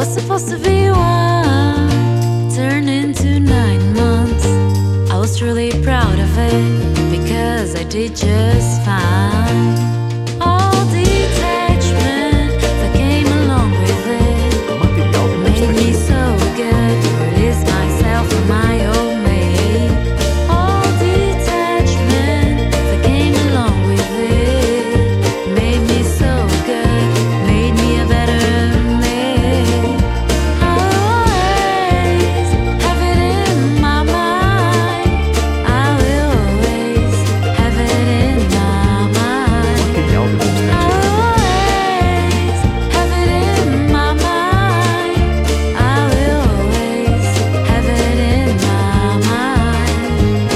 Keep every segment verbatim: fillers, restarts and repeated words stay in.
Was supposed to be one, turned into nine months. I was truly proud of it because I did just fine. All detachment that came along with it made me so good. Release myself from my old maid. All detachment that came along with it made me so good, made me a better me. I always have it in my mind. I will always have it in my mind. I always have it in my mind. I will always have it in my mind.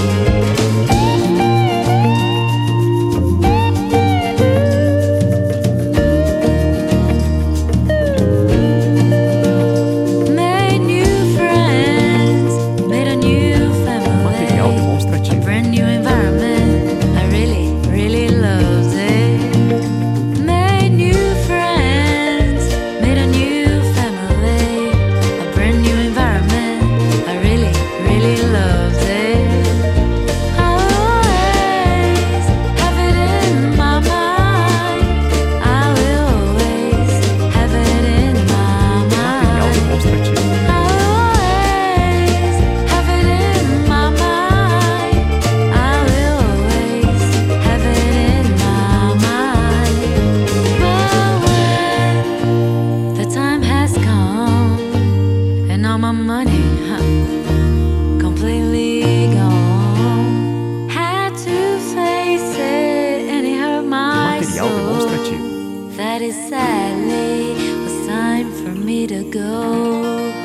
Made new friends, made a new family. A brand new environment, I really, really loved it. Made new friends, made a new family. A brand new environment, I really, really loved it. I always have it in my mind. I will always have it in my mind. I always have it in my mind. I will always have it in my mind. But when the time has come and all my money, huh, completely gone, had to face it and it hurt my soul. That is sadly was time for me to go